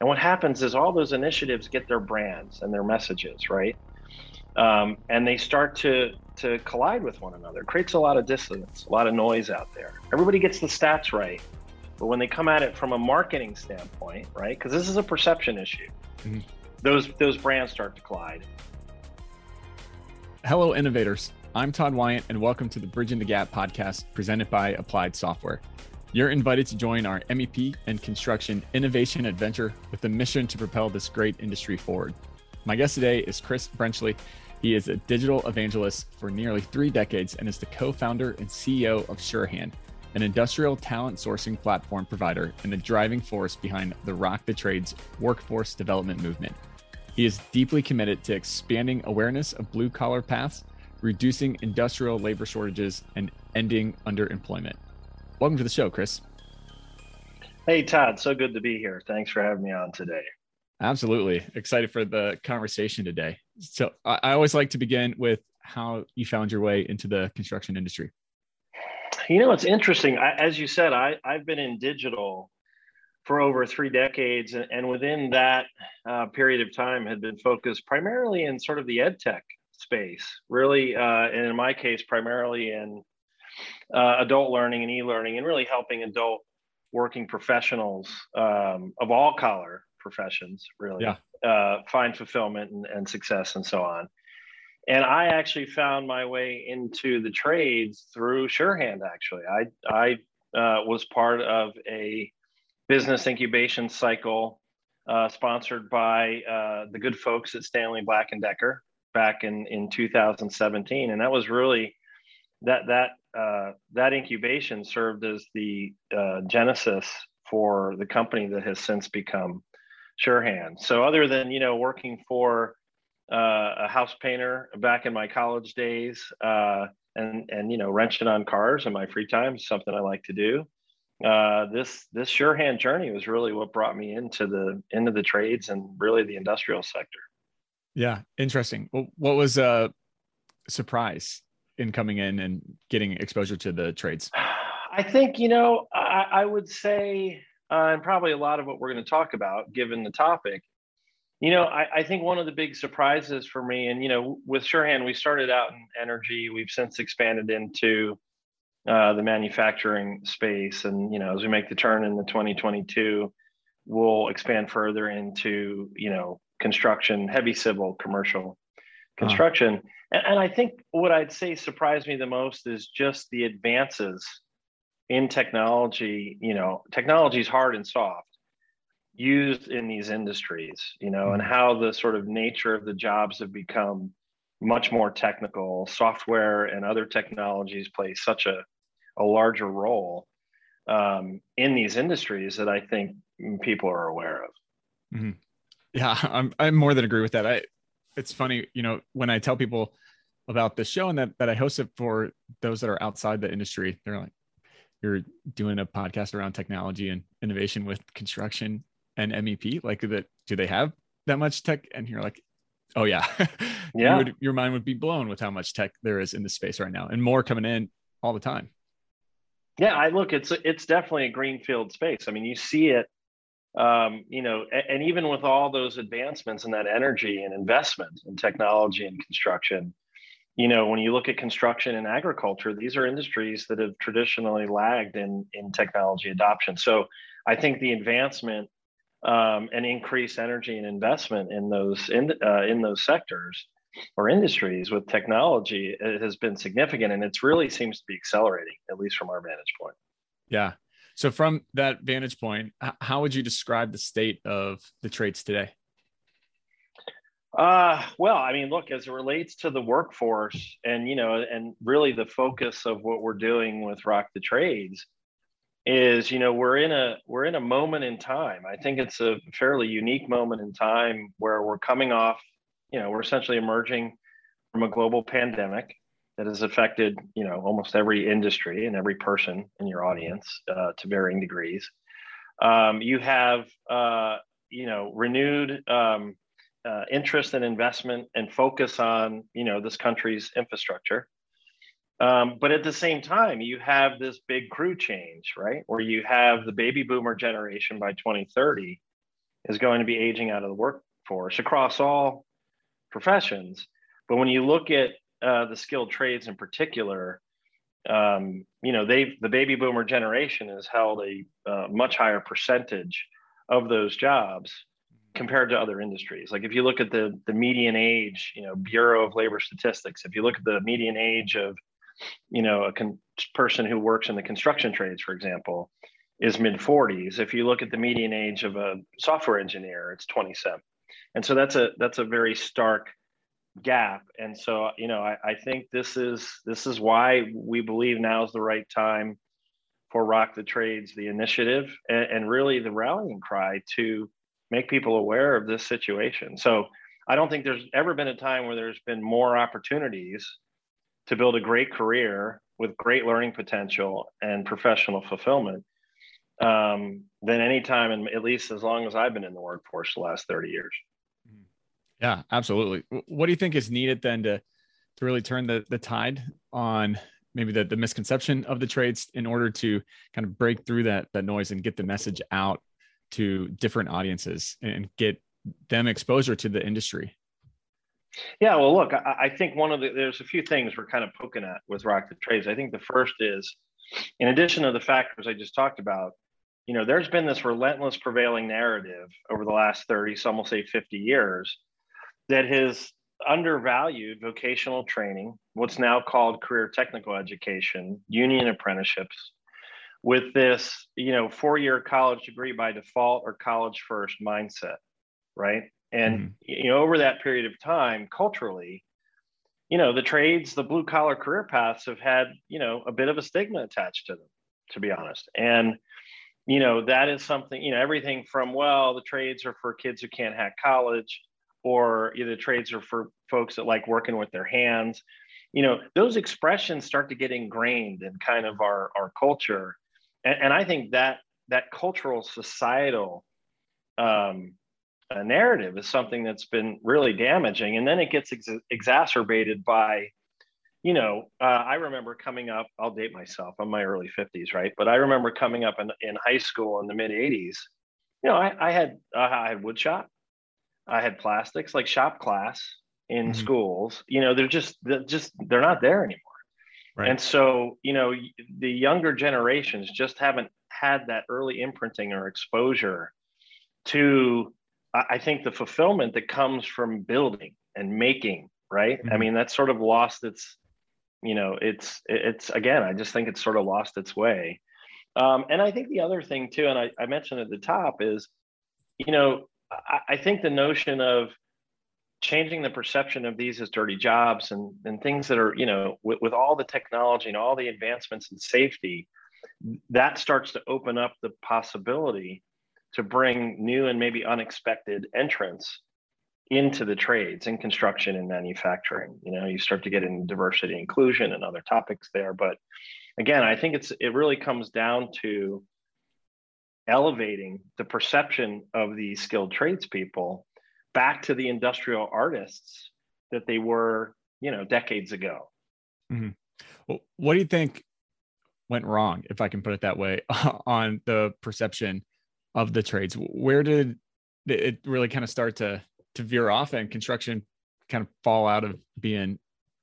And what happens is all those initiatives get their brands and their messages, right? And they start to collide with one another. It creates a lot of dissonance, a lot of noise out there. Everybody gets the stats right, but when they come at it from a marketing standpoint, right? Because this is a perception issue. Mhm. Those brands start to collide. Hello, innovators. I'm Todd Wyant, and welcome to the Bridging the Gap podcast presented by Applied Software. You're invited to join our MEP and construction innovation adventure with the mission to propel this great industry forward. My guest today is Chris Brenchley. He is a digital evangelist for nearly 3 decades and is the co-founder and CEO of Surehand, an industrial talent sourcing platform provider and the driving force behind the Rock the Trades workforce development movement. He is deeply committed to expanding awareness of blue-collar paths, reducing industrial labor shortages, and ending underemployment. Welcome to the show, Chris. Hey, Todd, so good to be here. Thanks for having me on today. Absolutely. Excited for the conversation today. So I always like to begin with how you found your way into the construction industry. You know, it's interesting. As you said, I've been in digital for over 3 decades, and within that period of time had been focused primarily in sort of the ed tech space, really, and in my case, primarily in adult learning and e-learning, and really helping adult working professionals of all color professions, really, find fulfillment and success and so on. And I actually found my way into the trades through Surehand. Actually, I was part of a business incubation cycle sponsored by the good folks at Stanley Black & Decker back in 2017, and that was really that incubation served as the genesis for the company that has since become Surehand. So other than working for a house painter back in my college days and wrenching on cars in my free time is something I like to do. This Surehand journey was really what brought me into the trades and really the industrial sector. Yeah, interesting. Well, what was a surprise in coming in and getting exposure to the trades? I think I would say, and probably a lot of what we're going to talk about, given the topic. I think one of the big surprises for me, and with Surehand, we started out in energy. We've since expanded into the manufacturing space. And, as we make the turn into 2022, we'll expand further into, construction, heavy civil, commercial construction. And I think what I'd say surprised me the most is just the advances in technology. Technology is hard and soft used in these industries, and how the sort of nature of the jobs have become much more technical. Software and other technologies play such a larger role in these industries that I think people are aware of. Mm-hmm. Yeah, I'm more than agree with that. It's funny, when I tell people about this show and that I host it for those that are outside the industry, they're like, "You're doing a podcast around technology and innovation with construction and MEP? Like, that? Do they have that much tech?" And you're like, "Oh yeah, Yeah. Your mind would be blown with how much tech there is in this space right now, and more coming in all the time." Yeah, it's definitely a greenfield space. I mean, you see it, and even with all those advancements in that energy and investment in technology and construction, when you look at construction and agriculture, these are industries that have traditionally lagged in technology adoption. So I think the advancement and increased energy and investment in those sectors or industries with technology, it has been significant, and it really seems to be accelerating, at least from our vantage point. Yeah. So from that vantage point, how would you describe the state of the trades today? Well, I mean, look, as it relates to the workforce and, and really the focus of what we're doing with Rock the Trades is, we're in a moment in time. I think it's a fairly unique moment in time where we're coming off, we're essentially emerging from a global pandemic that has affected, almost every industry and every person in your audience to varying degrees. You have, renewed interest and investment and focus on, this country's infrastructure. But at the same time, you have this big crew change, right? Where you have the baby boomer generation by 2030 is going to be aging out of the workforce across all professions. But when you look at the skilled trades in particular, the baby boomer generation has held a much higher percentage of those jobs compared to other industries. Like if you look at the median age, Bureau of Labor Statistics, if you look at the median age of, a person who works in the construction trades, for example, is mid 40s. If you look at the median age of a software engineer, it's 27. And so that's a very stark gap. And so, I think this is why we believe now is the right time for Rock the Trades, the initiative, and really the rallying cry to make people aware of this situation. So I don't think there's ever been a time where there's been more opportunities to build a great career with great learning potential and professional fulfillment than any time, and at least as long as I've been in the workforce the last 30 years. Yeah, absolutely. What do you think is needed then to really turn the tide on maybe the misconception of the trades in order to kind of break through that noise and get the message out to different audiences and get them exposure to the industry? Yeah, well, look, I think there's a few things we're kind of poking at with Rock the Trades. I think the first is, in addition to the factors I just talked about, there's been this relentless prevailing narrative over the last 30, some will say 50 years, that has undervalued vocational training, what's now called career technical education, union apprenticeships, with this, 4-year college degree by default or college first mindset, right? And, over that period of time, culturally, the trades, the blue collar career paths have had, a bit of a stigma attached to them, to be honest. And, that is something, everything from, well, the trades are for kids who can't hack college, or the trades are for folks that like working with their hands. Those expressions start to get ingrained in kind of our culture. And I think that cultural societal narrative is something that's been really damaging. And then it gets exacerbated by, I remember coming up, I'll date myself, I'm my early 50s, right? But I remember coming up in high school in the mid 80s, I had wood shop, I had plastics, like shop class in schools, they're not there anymore. Right. And so, the younger generations just haven't had that early imprinting or exposure to, I think, the fulfillment that comes from building and making, right? I mean, that's sort of lost its, it's again, I just think it's sort of lost its way. And I think the other thing too, and I mentioned at the top is, I think the notion of changing the perception of these as dirty jobs and things that are, with all the technology and all the advancements in safety, that starts to open up the possibility to bring new and maybe unexpected entrants into the trades in construction and manufacturing. You start to get into diversity, inclusion, and other topics there. But again, I think it really comes down to elevating the perception of these skilled tradespeople back to the industrial artists that they were, decades ago. Well, what do you think went wrong, if I can put it that way, on the perception of the trades? Where did it really kind of start to veer off and construction kind of fall out of being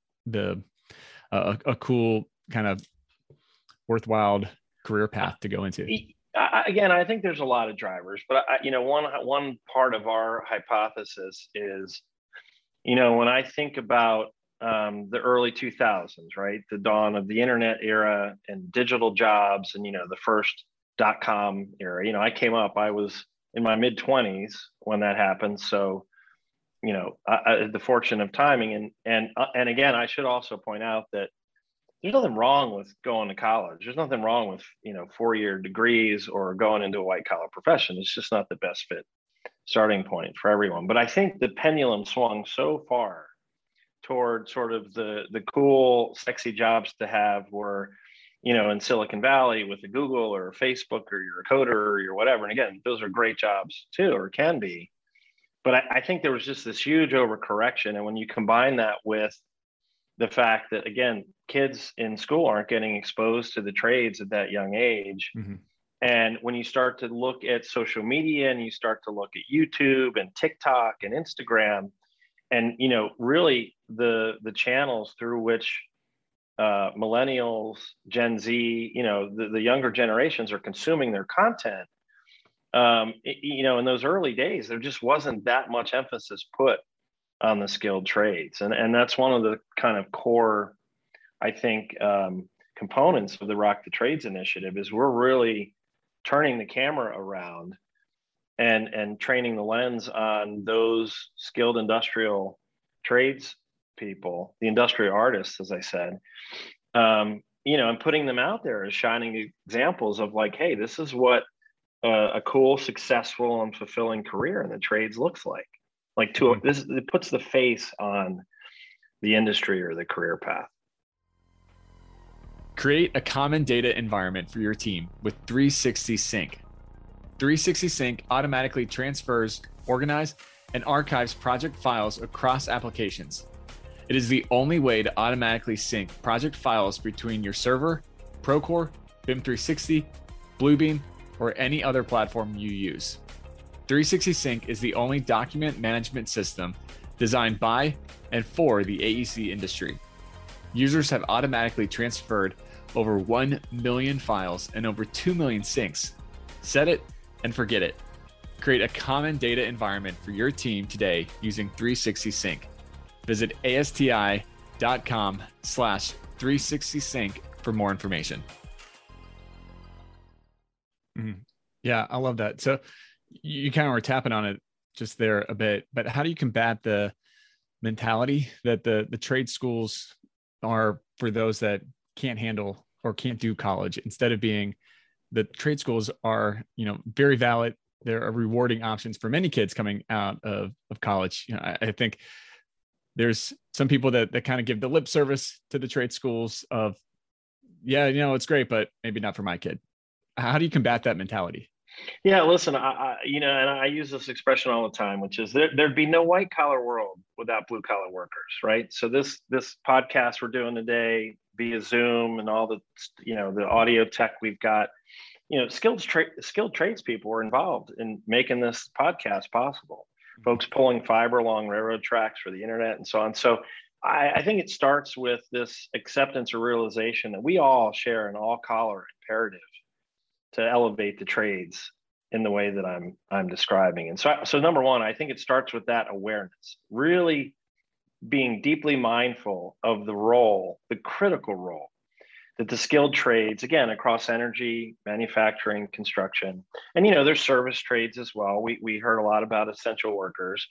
a cool kind of worthwhile career path to go into? Again, I think there's a lot of drivers, but one part of our hypothesis is, when I think about the early 2000s, right, the dawn of the internet era and digital jobs, and the first .com era. I came up, I was in my mid 20s when that happened, so the fortune of timing, and again, I should also point out that there's nothing wrong with going to college. There's nothing wrong with, 4-year degrees or going into a white collar profession. It's just not the best fit starting point for everyone. But I think the pendulum swung so far toward sort of the cool, sexy jobs to have were, in Silicon Valley with the Google or Facebook, or you're a coder or you're whatever. And again, those are great jobs too, or can be. But I think there was just this huge overcorrection. And when you combine that with the fact that, again, kids in school aren't getting exposed to the trades at that young age, And when you start to look at social media and you start to look at YouTube and TikTok and Instagram, and really the channels through which millennials, Gen Z, the younger generations are consuming their content, in those early days, there just wasn't that much emphasis put on the skilled trades. And that's one of the kind of core, I think, components of the Rock the Trades initiative is we're really turning the camera around and training the lens on those skilled industrial trades people, the industrial artists, as I said, and putting them out there as shining examples of like, hey, this is what a cool, successful, and fulfilling career in the trades looks like. It puts the face on the industry or the career path. Create a common data environment for your team with 360 Sync. 360 Sync automatically transfers, organizes, and archives project files across applications. It is the only way to automatically sync project files between your server, Procore, BIM 360, Bluebeam, or any other platform you use. 360 Sync is the only document management system designed by and for the AEC industry. Users have automatically transferred over 1 million files and over 2 million syncs. Set it and forget it. Create a common data environment for your team today using 360 Sync. Visit ASTI.com/360sync for more information. Yeah, I love that. So you kind of were tapping on it just there a bit, but how do you combat the mentality that the trade schools are for those that can't handle or can't do college, instead of being the trade schools are, very valid. There are rewarding options for many kids coming out of college. I think there's some people that kind of give the lip service to the trade schools of, yeah, it's great, but maybe not for my kid. How do you combat that mentality? Yeah, listen, and I use this expression all the time, which is there'd be no white collar world without blue collar workers, right? So this podcast we're doing today via Zoom and all the the audio tech we've got, skilled tradespeople are involved in making this podcast possible. Folks pulling fiber along railroad tracks for the internet and so on. So I think it starts with this acceptance or realization that we all share an all collar imperative to elevate the trades in the way that I'm describing. And so number one, I think it starts with that awareness, really being deeply mindful of the critical role that the skilled trades, again, across energy, manufacturing, construction, and there's service trades as well. We heard a lot about essential workers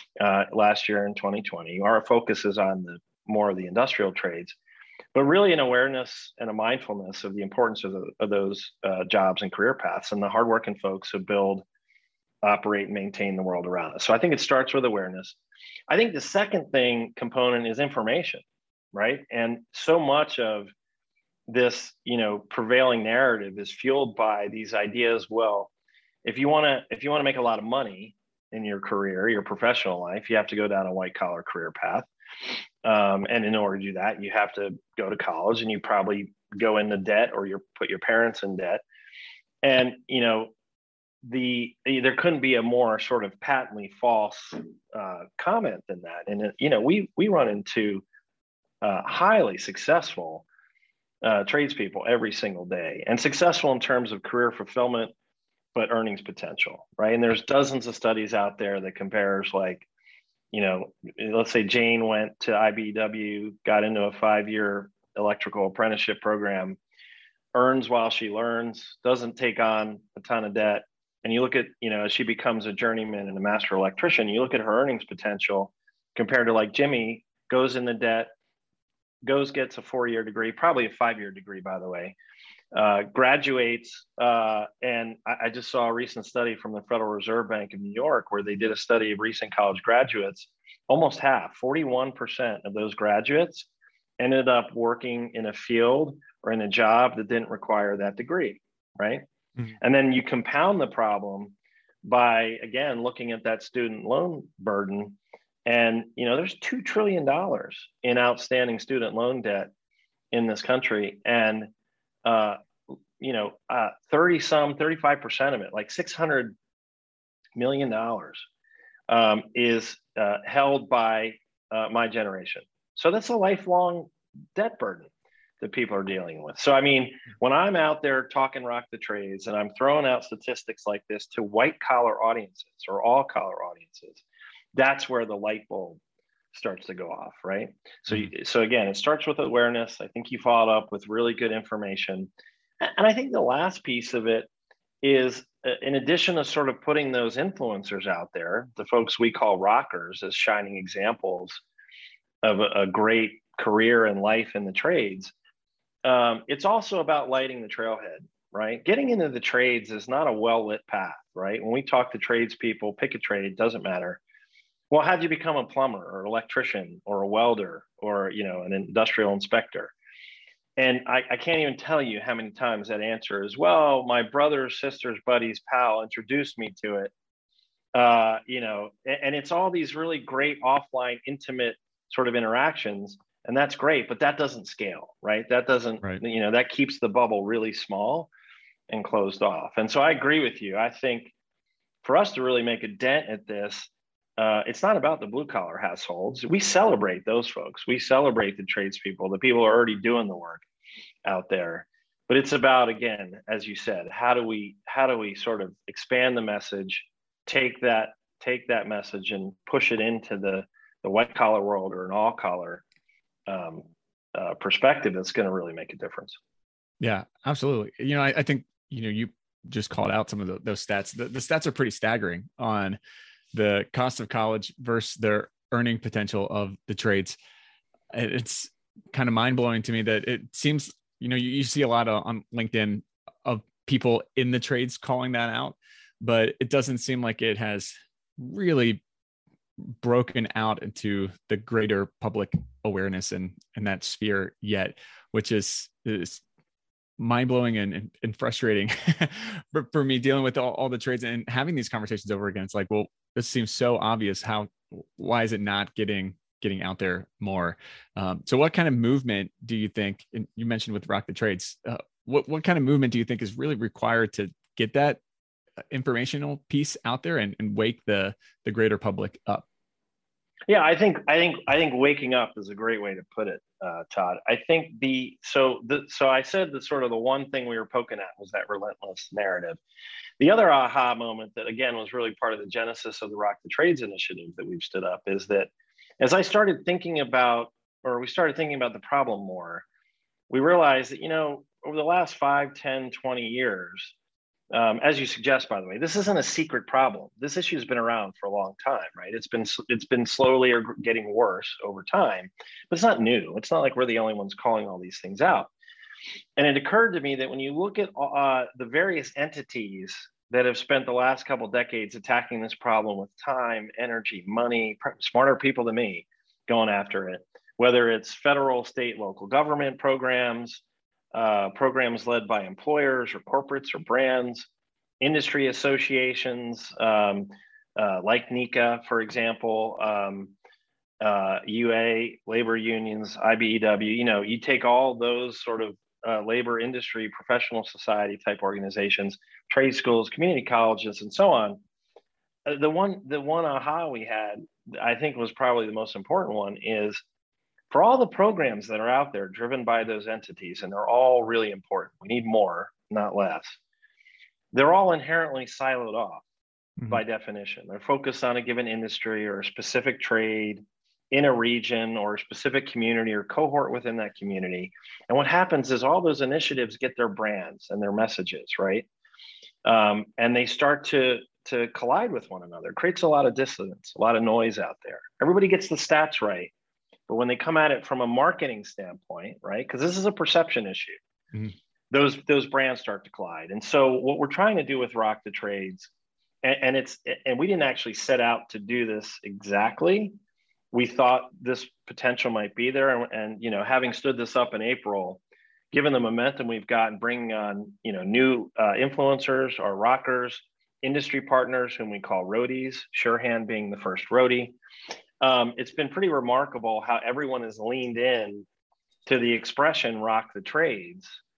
last year in 2020. Our focus is on more of the industrial trades, but really an awareness and a mindfulness of the importance of those jobs and career paths and the hardworking folks who build, operate, and maintain the world around us. So I think it starts with awareness. I think the second component is information, right? And so much of this, prevailing narrative is fueled by these ideas. Well, if you want to make a lot of money in your career, your professional life, you have to go down a white collar career path. And in order to do that, you have to go to college, and you probably go into debt, or you put your parents in debt. And there couldn't be a more sort of patently false comment than that. And we run into highly successful tradespeople every single day, and successful in terms of career fulfillment, but earnings potential, right? And there's dozens of studies out there that compares, like, let's say Jane went to IBEW, got into a 5-year electrical apprenticeship program, earns while she learns, doesn't take on a ton of debt. And you look at, as she becomes a journeyman and a master electrician, you look at her earnings potential compared to, like, Jimmy goes in the debt, gets a 4-year degree, probably a 5-year degree, by the way, graduates. And I just saw a recent study from the Federal Reserve Bank of New York, where they did a study of recent college graduates. Almost half, 41% of those graduates ended up working in a field or in a job that didn't require that degree, right? Mm-hmm. And then you compound the problem by, again, looking at that student loan burden. And, there's $2 trillion in outstanding student loan debt in this country. And 35% of it, like $600 million, is held by my generation. So that's a lifelong debt burden that people are dealing with. So, I mean, when I'm out there talking rock the trades and I'm throwing out statistics like this to white collar audiences or all collar audiences, that's where the light bulb starts to go off, right? So again, it starts with awareness. I think you followed up with really good information. And I think the last piece of it is, in addition to sort of putting those influencers out there, the folks we call rockers as shining examples of a great career and life in the trades, it's also about lighting the trailhead, right? Getting into the trades is not a well-lit path, right? When we talk to tradespeople, pick a trade, doesn't matter. Well, how'd you become a plumber or electrician or a welder or, an industrial inspector? And I can't even tell you how many times that answer is, well, my brother's sister's buddy's pal introduced me to it. And it's all these really great offline, intimate sort of interactions. And that's great, but that doesn't scale, right? That doesn't, Right. That keeps the bubble really small and closed off. And so I agree with you. I think for us to really make a dent at this, it's not about the blue collar households. We celebrate those folks. We celebrate the tradespeople, the people who are already doing the work out there. But it's about, again, as you said, how do we sort of expand the message, take that message and push it into the white collar world or an all collar perspective that's going to really make a difference. Yeah, absolutely. I think, you just called out some of those stats. The stats are pretty staggering on the cost of college versus their earning potential of the trades. It's kind of mind blowing to me that it seems, you see a lot on LinkedIn of people in the trades calling that out, but it doesn't seem like it has really broken out into the greater public awareness in that sphere yet, which is mind-blowing and frustrating for me, dealing with all the trades and having these conversations over again. It's like, well, this seems so obvious. Why is it not getting out there more? So what kind of movement do you think, and you mentioned with Rock the Trades, what kind of movement do you think is really required to get that informational piece out there and wake the greater public up? Yeah, I think waking up is a great way to put it, Todd. I think so I said that sort of the one thing we were poking at was that relentless narrative. The other aha moment that, again, was really part of the genesis of the Rock the Trades initiative that we've stood up is that as we started thinking about the problem more, we realized that, over the last 5, 10, 20 years, as you suggest, by the way, this isn't a secret problem. This issue has been around for a long time, right? It's been slowly or getting worse over time, but it's not new. It's not like we're the only ones calling all these things out. And it occurred to me that when you look at the various entities that have spent the last couple of decades attacking this problem with time, energy, money, smarter people than me going after it, whether it's federal, state, local government programs, programs led by employers or corporates or brands, industry associations like NECA, for example, UA, labor unions, IBEW. You take all those sort of labor industry, professional society type organizations, trade schools, community colleges, and so on. The one aha we had, I think, was probably the most important one, is for all the programs that are out there driven by those entities, and they're all really important. We need more, not less. They're all inherently siloed off by definition. They're focused on a given industry or a specific trade in a region or a specific community or cohort within that community. And what happens is all those initiatives get their brands and their messages, right? And they start to collide with one another. It creates a lot of dissonance, a lot of noise out there. Everybody gets the stats right. But when they come at it from a marketing standpoint, right? Because this is a perception issue, those brands start to collide. And so what we're trying to do with Rock the Trades, and we didn't actually set out to do this exactly. We thought this potential might be there, and having stood this up in April, given the momentum we've got and bringing on new influencers or rockers, industry partners whom we call roadies, Surehand being the first roadie. It's been pretty remarkable how everyone has leaned in to the expression Rock the Trades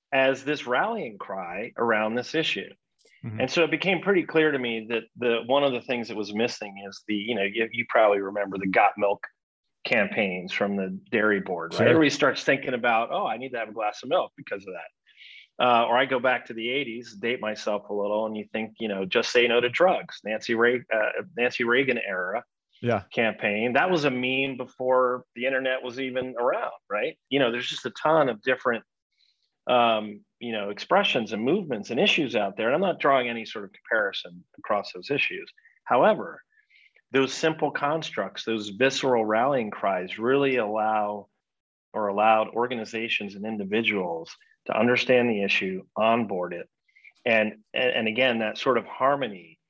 as this rallying cry around this issue. Mm-hmm. And so it became pretty clear to me that one of the things that was missing is you probably remember the Got Milk campaigns from the dairy board, right? Sure. Everybody starts thinking about, oh, I need to have a glass of milk because of that. Or I go back to the 80s, date myself a little, and you think, just say no to drugs, Nancy Reagan era campaign. That was a meme before the internet was even around, right? There's just a ton of different expressions and movements and issues out there. And I'm not drawing any sort of comparison across those issues. However, those simple constructs, those visceral rallying cries really allowed organizations and individuals to understand the issue, onboard it. And again, that sort of harmony,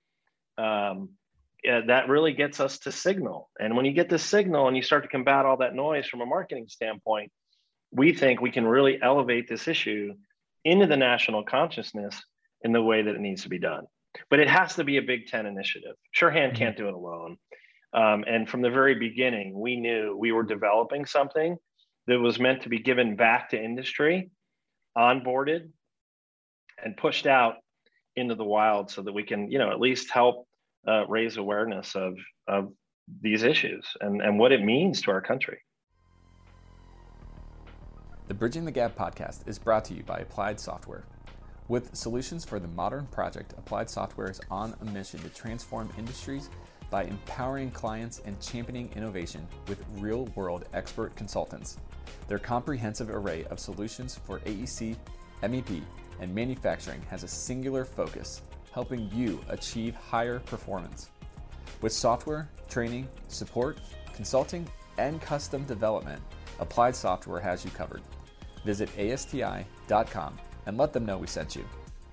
that really gets us to signal. And when you get this signal and you start to combat all that noise from a marketing standpoint, we think we can really elevate this issue into the national consciousness in the way that it needs to be done. But it has to be a Big Ten initiative. Shurhan can't do it alone. And from the very beginning, we knew we were developing something that was meant to be given back to industry, onboarded, and pushed out into the wild so that we can, at least help raise awareness of these issues and what it means to our country. The Bridging the Gap podcast is brought to you by Applied Software. With solutions for the modern project, Applied Software is on a mission to transform industries by empowering clients and championing innovation with real-world expert consultants. Their comprehensive array of solutions for AEC, MEP, and manufacturing has a singular focus, helping you achieve higher performance. With software, training, support, consulting, and custom development, Applied Software has you covered. Visit ASTI.com and let them know we sent you.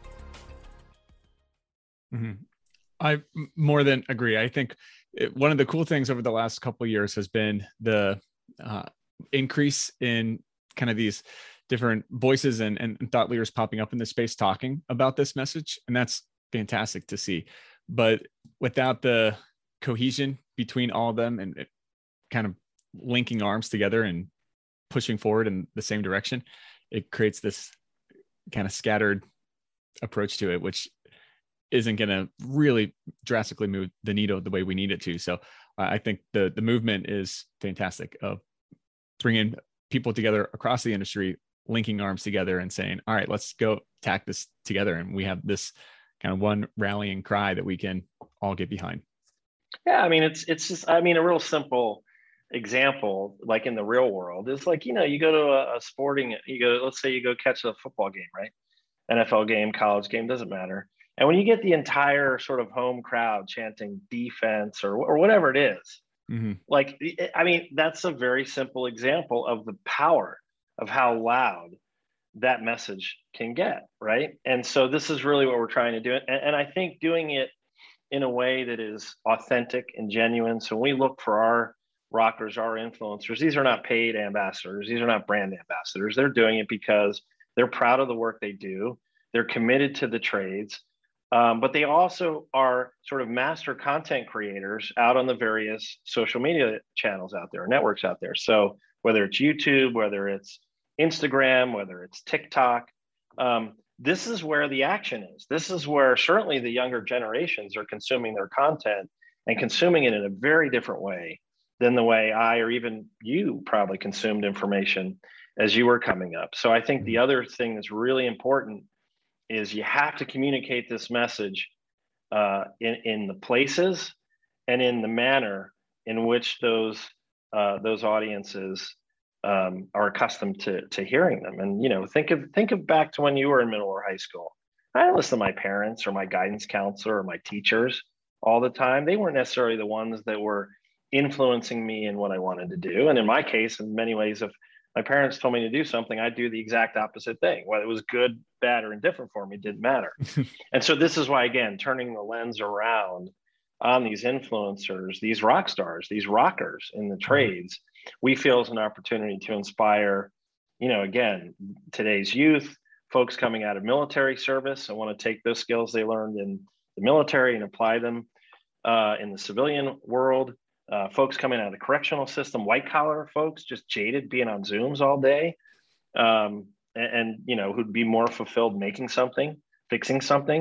Mm-hmm. I more than agree. I think one of the cool things over the last couple of years has been the increase in kind of these different voices and thought leaders popping up in the space talking about this message. And that's fantastic to see. But without the cohesion between all of them and kind of linking arms together and pushing forward in the same direction, it creates this kind of scattered approach to it, which isn't going to really drastically move the needle the way we need it to. So I think the movement is fantastic of bringing people together across the industry, linking arms together and saying, all right, let's go tack this together. And we have this kind of one rallying cry that we can all get behind. Yeah. I mean, it's just, a real simple example, like in the real world, is like, you go to let's say you go catch a football game, right? NFL game, college game, doesn't matter. And when you get the entire sort of home crowd chanting defense or whatever it is, that's a very simple example of the power of how loud that message can get, right? And so this is really what we're trying to do. And I think doing it in a way that is authentic and genuine. So when we look for our rockers, our influencers, these are not paid ambassadors. These are not brand ambassadors. They're doing it because they're proud of the work they do. They're committed to the trades. But they also are sort of master content creators out on the various social media channels out there, networks out there. So whether it's YouTube, whether it's Instagram, whether it's TikTok, this is where the action is. This is where certainly the younger generations are consuming their content and consuming it in a very different way than the way I or even you probably consumed information as you were coming up. So I think the other thing that's really important is you have to communicate this message in the places and in the manner in which those audiences are accustomed to hearing them. And think of back to when you were in middle or high school. I didn't listen to my parents or my guidance counselor or my teachers all the time. They weren't necessarily the ones that were influencing me in what I wanted to do. And in my case, in many ways, if my parents told me to do something, I'd do the exact opposite thing. Whether it was good, bad, or indifferent for me, didn't matter. And so this is why, again, turning the lens around on these influencers, these rock stars, these rockers in the trades, we feel is an opportunity to inspire, again, today's youth, folks coming out of military service and want to take those skills they learned in the military and apply them in the civilian world. Folks coming out of the correctional system, white collar folks, just jaded being on Zooms all day. and who'd be more fulfilled making something, fixing something.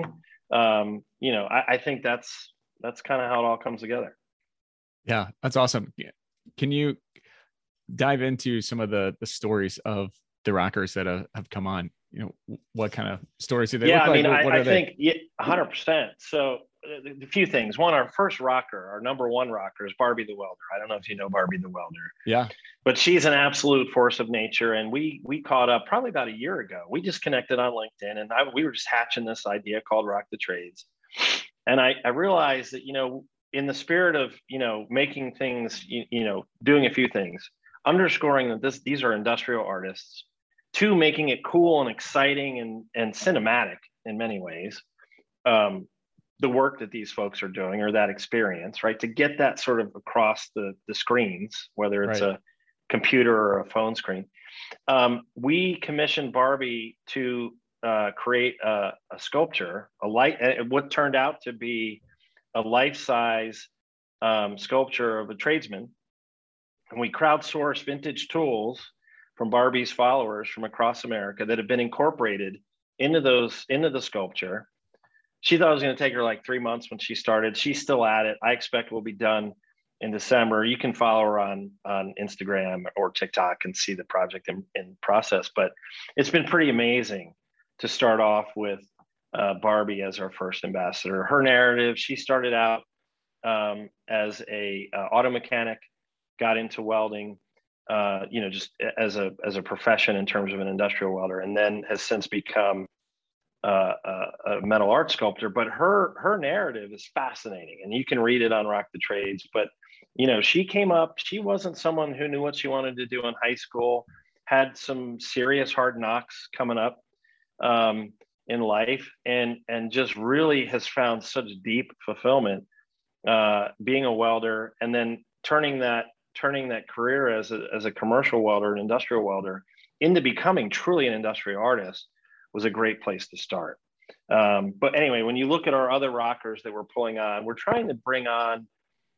I think that's kind of how it all comes together. Yeah, that's awesome. Can you dive into some of the stories of the rockers that have come on? What kind of stories do they look like? I think 100%. So a few things. One, our first rocker, our number one rocker, is Barbie the Welder. I don't know if you know Barbie the Welder. Yeah. But she's an absolute force of nature. And we caught up probably about a year ago. We just connected on LinkedIn, and we were just hatching this idea called Rock the Trades. And I realized that, in the spirit of, making things, doing a few things, underscoring that these are industrial artists, two, making it cool and exciting and cinematic in many ways. The work that these folks are doing, or that experience, right? To get that sort of across the screens, whether it's a computer or a phone screen. We commissioned Barbie to create a sculpture, what turned out to be a life-size sculpture of a tradesman. And we crowdsourced vintage tools from Barbie's followers from across America that have been incorporated into the sculpture. She thought it was going to take her like 3 months when she started. She's still at it. I expect we'll be done in December. You can follow her on Instagram or TikTok and see the project in process. But it's been pretty amazing to start off with Barbie as our first ambassador. Her narrative: she started out as a auto mechanic, got into welding, just as a profession in terms of an industrial welder, and then has since become a metal art sculptor. But her narrative is fascinating, and you can read it on Rock the Trades. But she came up, she wasn't someone who knew what she wanted to do in high school, had some serious hard knocks coming up in life, and just really has found such deep fulfillment being a welder, and then turning that career as a commercial welder, an industrial welder, into becoming truly an industrial artist was a great place to start. But anyway, when you look at our other rockers that we're pulling on, we're trying to bring on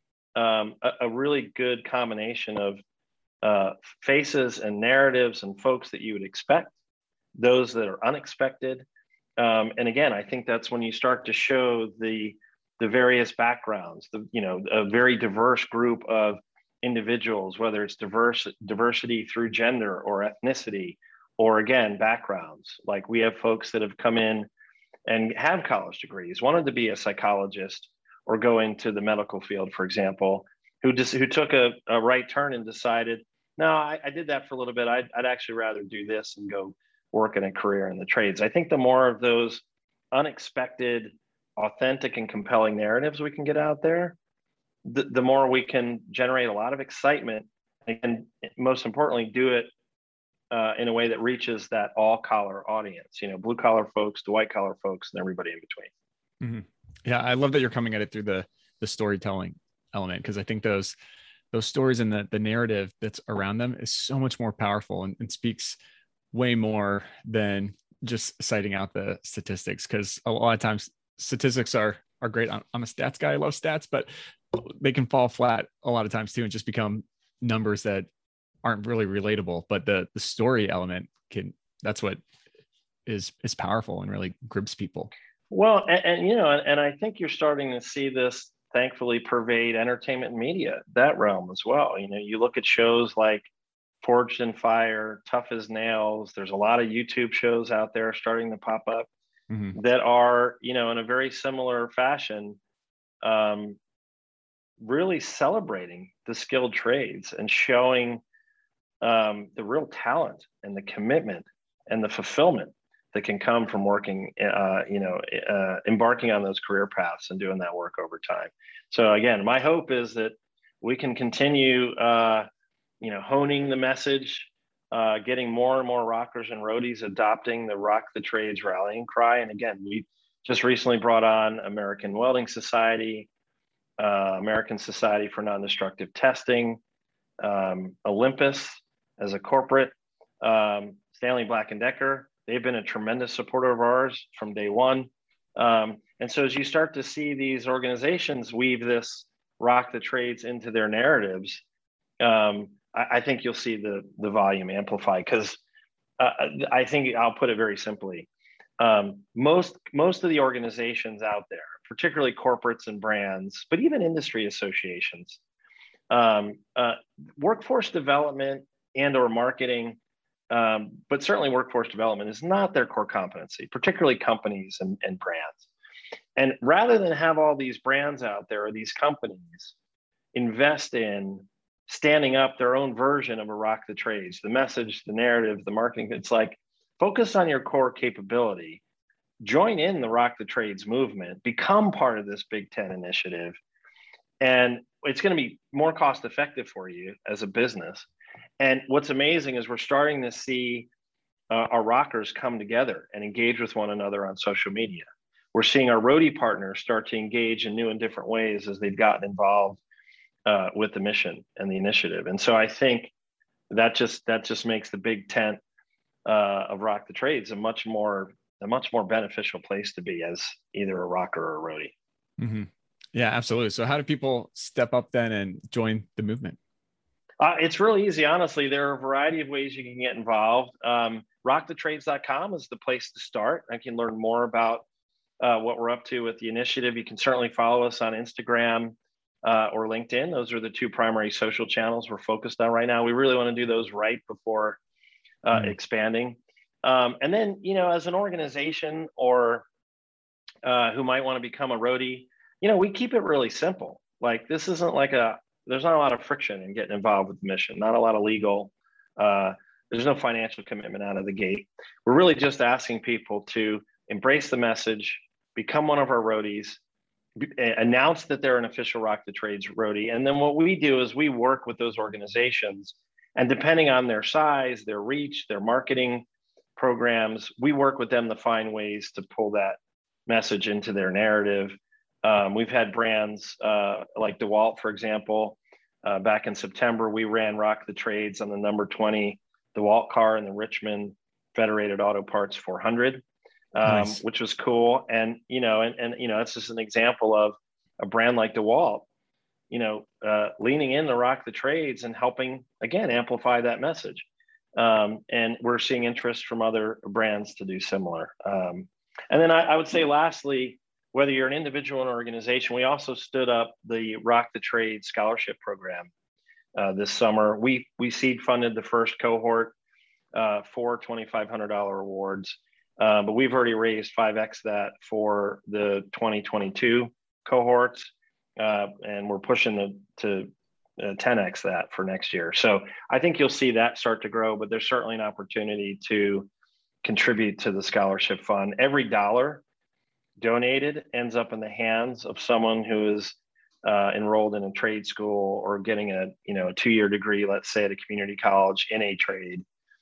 a really good combination of faces and narratives and folks that you would expect, those that are unexpected. And again, I think that's when you start to show the various backgrounds, a very diverse group of individuals, whether it's diversity through gender or ethnicity, or again, backgrounds. Like, we have folks that have come in and have college degrees, wanted to be a psychologist or go into the medical field, for example, who took a right turn and decided, no, I did that for a little bit. I'd actually rather do this and go work in a career in the trades. I think the more of those unexpected, authentic, and compelling narratives we can get out there, the more we can generate a lot of excitement, and most importantly, do it in a way that reaches that all-collar audience, blue collar folks to white collar folks and everybody in between. Mm-hmm. Yeah, I love that you're coming at it through the storytelling element, because I think those stories and the narrative that's around them is so much more powerful and speaks way more than just citing out the statistics. Because a lot of times statistics are great. I'm a stats guy. I love stats, but they can fall flat a lot of times too, and just become numbers that aren't really relatable. But the story element that's what is powerful and really grips people. Well, and I think you're starting to see this, thankfully, pervade entertainment and media, that realm as well. You look at shows like Forged in Fire, Tough as Nails. There's a lot of YouTube shows out there starting to pop up that are, in a very similar fashion, really celebrating the skilled trades and showing the real talent and the commitment and the fulfillment that can come from working, embarking on those career paths and doing that work over time. So again, my hope is that we can continue, honing the message, getting more and more rockers and roadies adopting the Rock the Trades rallying cry. And again, we just recently brought on American Welding Society, American Society for Non-Destructive Testing, Olympus as a corporate, Stanley Black & Decker. They've been a tremendous supporter of ours from day one. And so as you start to see these organizations weave this Rock the Trades into their narratives, I think you'll see the volume amplify, because I think I'll put it very simply. Most of the organizations out there, particularly corporates and brands, but even industry associations, workforce development and or marketing, but certainly workforce development is not their core competency, particularly companies and brands. And rather than have all these brands out there or these companies invest in standing up their own version of a Rock the Trades, the message, the narrative, the marketing, it's like focus on your core capability, join in the Rock the Trades movement, become part of this Big Ten initiative, and it's going to be more cost effective for you as a business. And what's amazing is we're starting to see our rockers come together and engage with one another on social media. We're seeing our roadie partners start to engage in new and different ways as they've gotten involved with the mission and the initiative. And so I think that just makes the big tent of Rock the Trades a much more beneficial place to be as either a rocker or a roadie. Mm-hmm. Yeah, absolutely. So how do people step up then and join the movement? It's really easy, honestly. There are a variety of ways you can get involved. Rockthetrades.com is the place to start. I can learn more about what we're up to with the initiative. You can certainly follow us on Instagram or LinkedIn. Those are the two primary social channels we're focused on right now. We really want to do those right before expanding. And then, as an organization or who might want to become a roadie, we keep it really simple. Like this isn't like there's not a lot of friction in getting involved with the mission, not a lot of legal, there's no financial commitment out of the gate. We're really just asking people to embrace the message, become one of our roadies, announce that they're an official Rock the Trades roadie. And then what we do is we work with those organizations, and depending on their size, their reach, their marketing programs, we work with them to find ways to pull that message into their narrative. We've had brands like DeWalt, for example. Back in September, we ran Rock the Trades on the number 20 DeWalt car in the Richmond Federated Auto Parts 400, nice. Which was cool. And it's just an example of a brand like DeWalt, leaning in to Rock the Trades and helping, again, amplify that message. And we're seeing interest from other brands to do similar. And then I would say, lastly, whether you're an individual or an organization, we also stood up the Rock the Trade Scholarship Program this summer. We seed funded the first cohort for $2,500 awards, but we've already raised 5x that for the 2022 cohorts, and we're pushing to 10x that for next year. So I think you'll see that start to grow, but there's certainly an opportunity to contribute to the scholarship fund. Every dollar donated ends up in the hands of someone who is enrolled in a trade school or getting a 2-year degree, let's say at a community college in a trade.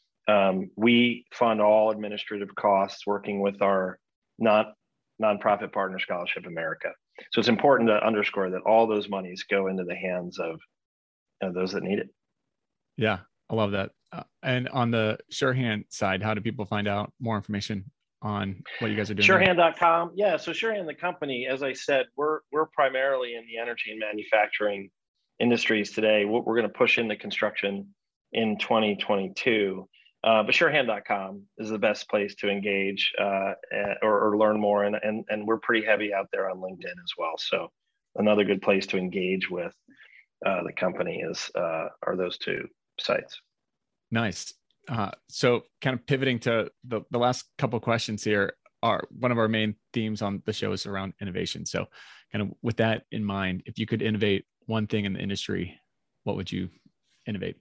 We fund all administrative costs working with our nonprofit partner, Scholarship America. So it's important to underscore that all those monies go into the hands of those that need it. Yeah, I love that. And on the Surehand side, how do people find out more information on what you guys are doing? Surehand.com. Yeah. So Surehand, the company, as I said, we're primarily in the energy and manufacturing industries today. We're going to push into construction in 2022. But Surehand.com is the best place to engage or learn more. And we're pretty heavy out there on LinkedIn as well. So another good place to engage with the company are those two sites. Nice. So kind of pivoting to the last couple of questions here, are one of our main themes on the show is around innovation. So kind of with that in mind, if you could innovate one thing in the industry, what would you innovate?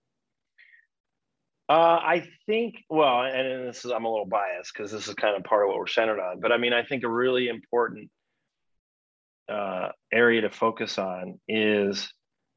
I think, well, and I'm a little biased because this is kind of part of what we're centered on, but I think a really important area to focus on is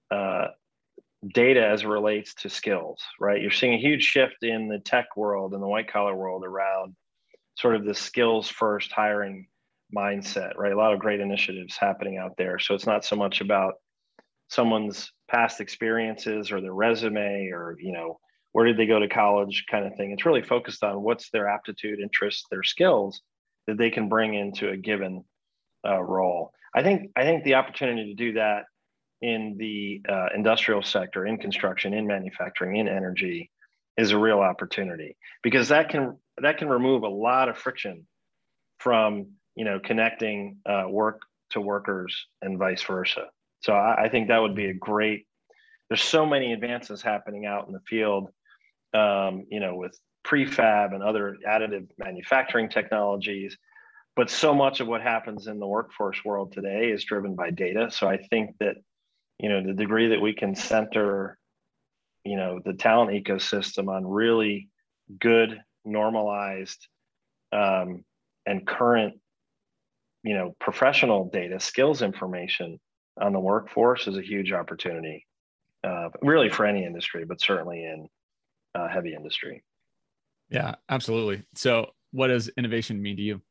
data as it relates to skills, right? You're seeing a huge shift in the tech world and the white collar world around sort of the skills first hiring mindset, right? A lot of great initiatives happening out there. So it's not so much about someone's past experiences or their resume or, where did they go to college kind of thing. It's really focused on what's their aptitude, interests, their skills that they can bring into a given role. I think the opportunity to do that in the industrial sector, in construction, in manufacturing, in energy, is a real opportunity, because that can remove a lot of friction from, connecting work to workers and vice versa. So I think that would be a great. There's so many advances happening out in the field, with prefab and other additive manufacturing technologies. But so much of what happens in the workforce world today is driven by data. So I think that, the degree that we can center, the talent ecosystem on really good, normalized, and current, professional data, skills information on the workforce is a huge opportunity, really for any industry, but certainly in heavy industry. Yeah, absolutely. So what does innovation mean to you?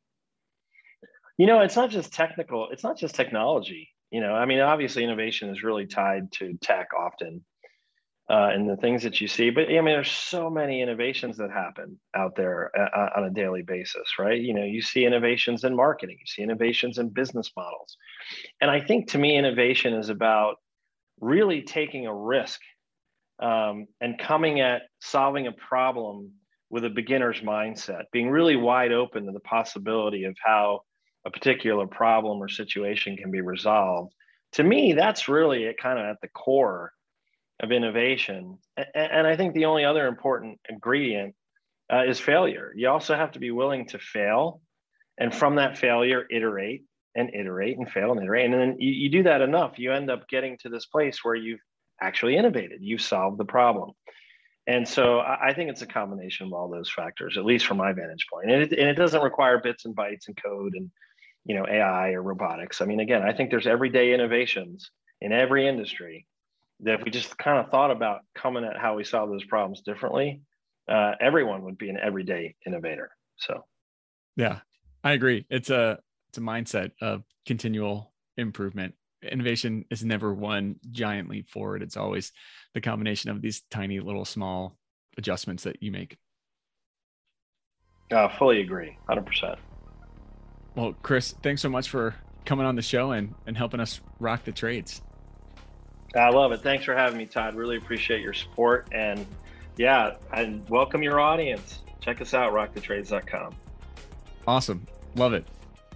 It's not just technical. It's not just technology. Obviously innovation is really tied to tech often, and the things that you see. But there's so many innovations that happen out there on a daily basis, right? You see innovations in marketing, you see innovations in business models. And I think, to me, innovation is about really taking a risk, and coming at solving a problem with a beginner's mindset, being really wide open to the possibility of how a particular problem or situation can be resolved. To me, that's really kind of at the core of innovation. And I think the only other important ingredient is failure. You also have to be willing to fail, and from that failure, iterate and fail and iterate. And then you do that enough, you end up getting to this place where you've actually innovated, you've solved the problem. And so I think it's a combination of all those factors, at least from my vantage point. And it doesn't require bits and bytes and code and AI or robotics. Again, I think there's everyday innovations in every industry that if we just kind of thought about coming at how we solve those problems differently, everyone would be an everyday innovator. So, yeah, I agree. It's a mindset of continual improvement. Innovation is never one giant leap forward. It's always the combination of these tiny little small adjustments that you make. Fully agree, 100%. Well, Chris, thanks so much for coming on the show and helping us rock the trades. I love it. Thanks for having me, Todd. Really appreciate your support. And yeah, I welcome your audience. Check us out, rockthetrades.com. Awesome. Love it.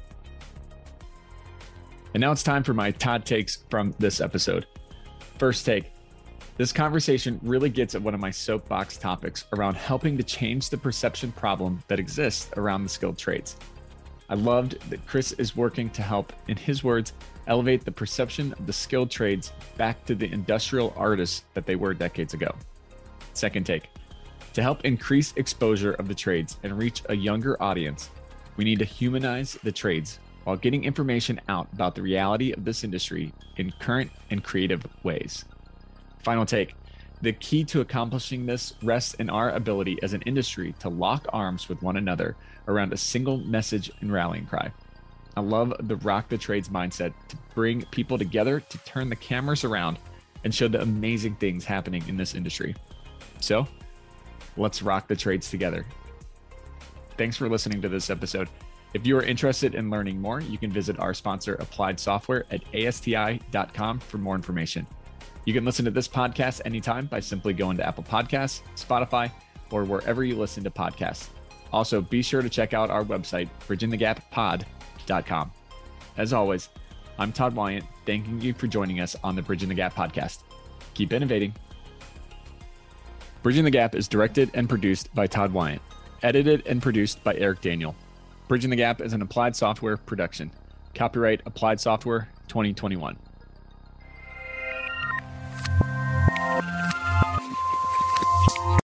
And now it's time for my Todd takes from this episode. First take. This conversation really gets at one of my soapbox topics around helping to change the perception problem that exists around the skilled trades. I loved that Chris is working to help, in his words, elevate the perception of the skilled trades back to the industrial artists that they were decades ago. Second take. To help increase exposure of the trades and reach a younger audience, we need to humanize the trades while getting information out about the reality of this industry in current and creative ways. Final take. The key to accomplishing this rests in our ability as an industry to lock arms with one another around a single message and rallying cry. I love the rock the trades mindset to bring people together to turn the cameras around and show the amazing things happening in this industry. So let's rock the trades together. Thanks for listening to this episode. If you are interested in learning more, you can visit our sponsor, Applied Software, at asti.com for more information. You can listen to this podcast anytime by simply going to Apple Podcasts, Spotify, or wherever you listen to podcasts. Also, be sure to check out our website, bridgingthegappod.com. As always, I'm Todd Wyant, thanking you for joining us on the Bridging the Gap podcast. Keep innovating. Bridging the Gap is directed and produced by Todd Wyant, edited and produced by Eric Daniel. Bridging the Gap is an Applied Software production. Copyright Applied Software 2021.